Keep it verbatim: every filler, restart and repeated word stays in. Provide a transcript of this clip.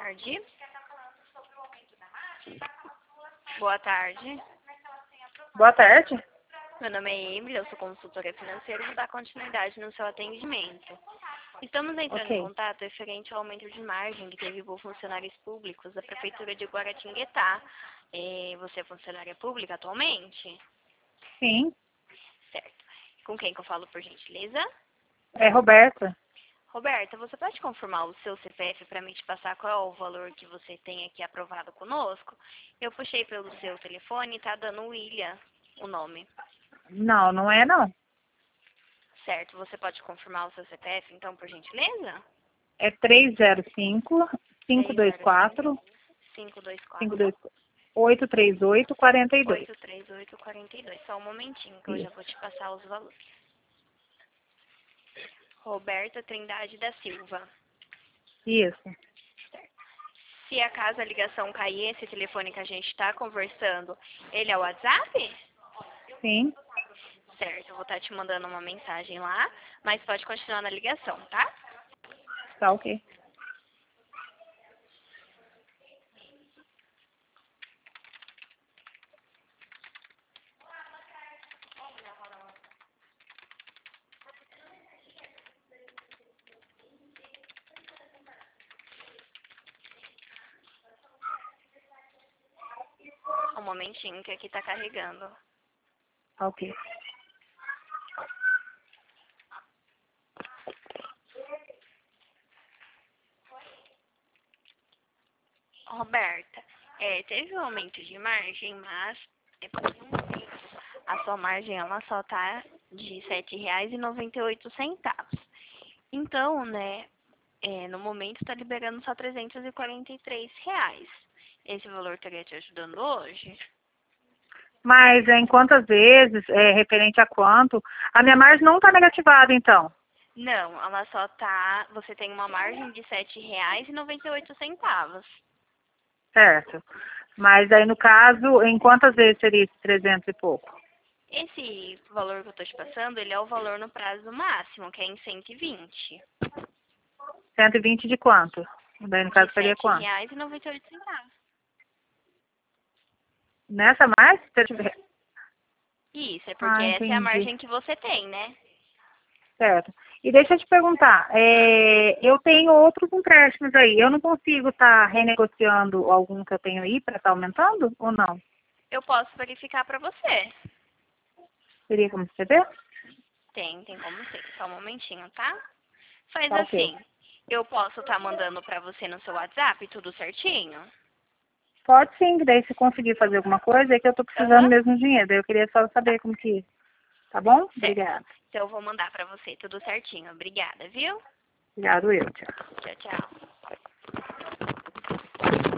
tarde. Boa tarde. Boa tarde. Meu nome é Emily, eu sou consultora financeira e vou dar continuidade no seu atendimento. Estamos entrando Ok. em contato referente ao aumento de margem que teve por funcionários públicos da Prefeitura de Guaratinguetá. É, você é funcionária pública atualmente? Sim, Certo. Com quem que eu falo, por gentileza? é Roberta. Roberta, você pode confirmar o seu C P F para me te passar qual é o valor que você tem aqui aprovado conosco? Eu puxei pelo seu telefone e tá dando William o nome. Não, não é não. Certo, você pode confirmar o seu C P F, então, por gentileza? É três zero cinco, cinco dois quatro, cinco dois cinco quatro, dois oito três oito, quatro dois. oito três oito, quatro dois. Só um momentinho que eu já Isso. vou te passar os valores. Roberta Trindade da Silva. Isso. Se acaso a ligação cair, esse telefone que a gente está conversando, ele é o WhatsApp? Sim, Certo, eu vou estar te mandando uma mensagem lá, mas pode continuar na ligação, tá? tá ok. Um momentinho que aqui tá carregando. Tá ok. Roberta, é, teve um aumento de margem, mas é por um momento. A sua margem ela só tá de sete reais e noventa e oito centavos. Então, né, é, no momento está liberando só trezentos e quarenta e três reais. Esse valor estaria te ajudando hoje? Mas é, em quantas vezes, é referente a quanto? A minha margem não tá negativada, então. Não, ela só tá. Você tem uma margem de sete reais e noventa e oito centavos. Certo. Mas aí, no caso, em quantas vezes seria esse trezentos e pouco? Esse valor que eu estou te passando, ele é o valor no prazo máximo, que é em cento e vinte. cento e vinte de quanto? Daí, no De caso, seria sete quanto? reais e noventa e oito centavos. Nessa mais? Isso, é porque Ah, essa é a entendi. margem que você tem, né? Certo. E deixa eu te perguntar, é, eu tenho outros empréstimos aí, eu não consigo estar renegociando algum que eu tenho aí para estar aumentando ou não? Eu posso verificar para você. Teria como você ver? Tem, tem como ser. Só um momentinho, tá? Faz Tá ok. assim. Eu posso estar mandando para você no seu WhatsApp tudo certinho? Pode sim, que daí se conseguir fazer alguma coisa, é que eu tô precisando Aham. mesmo de dinheiro, daí eu queria só Tá, saber como que, tá bom? certo. Obrigada. Então eu vou mandar para você tudo certinho. Obrigada, viu? Obrigado eu, tchau. Tchau, tchau.